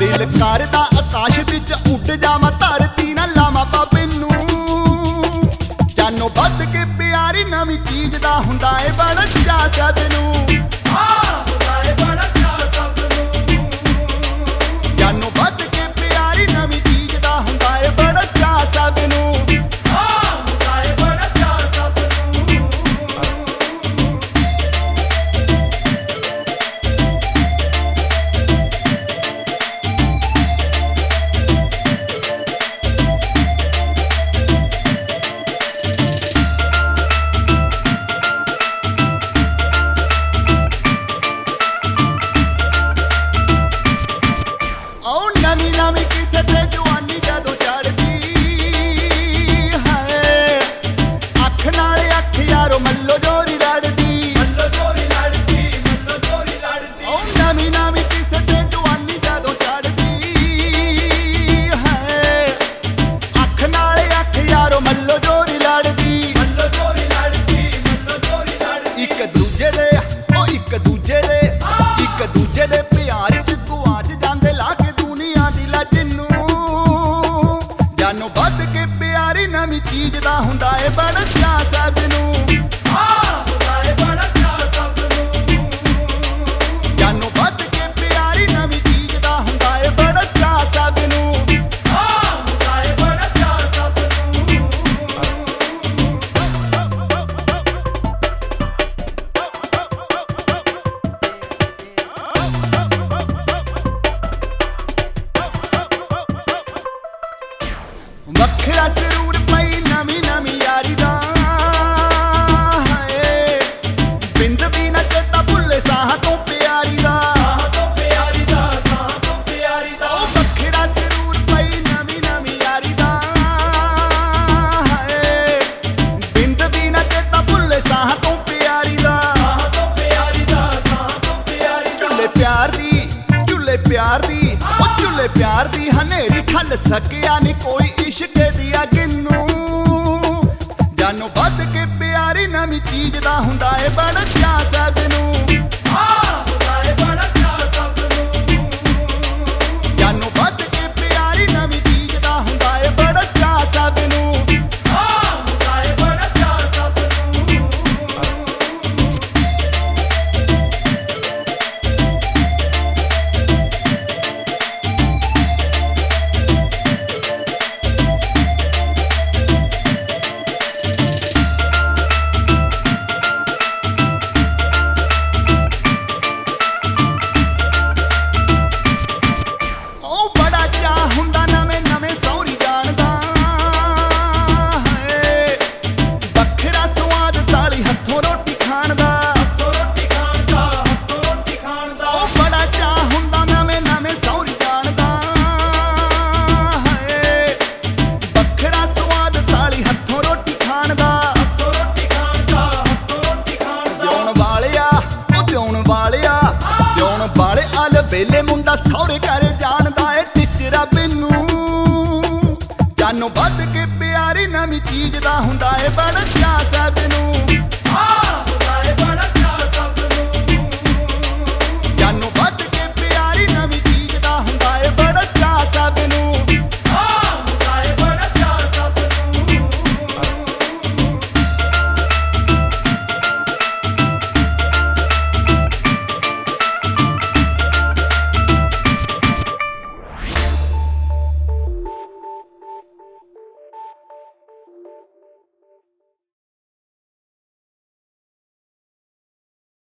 दिल करदा आकाश विच उड़ जावां धरती ना लावां बाबे नूं जानो वध के प्यारी नवीं चीज दा हुंदा है बड़ा चा सब नूं जानो वध के प्यारी नवीं चीज दा हुंदा है बड़ा चा सब नूं नवीं चीज दा हुंदा है बड़ा चा सब नूं जानो वध के प्यारी नवीं चीज दा हुंदा है बड़ा चा सब नूं वखरा जरूर पई नवीं नवीं यारी दा बिंद भी ना चेता भुल्ले साह तो प्यारी दा वखरा जरूर पई नवीं नवीं यारी दा बिंद भी ना चेता भुल्ले साह तो प्यारी दा झुल्ले प्यार दी हनेरी ठल सकिया नी कोई इश्क दी अग नूं जानो वध के प्यारी नवीं चीज दा हुंदा है बड़ा चा सब नूं जानो वध के प्यारी नवीं चीज दा हुंदा है बड़ा चा सब नूं वेले मुंडा सौरे घर जानदा है टिचरा बिनू जानो वध के प्यारी नवीं चीज दा हुंदा है बड़ा चा सब नूं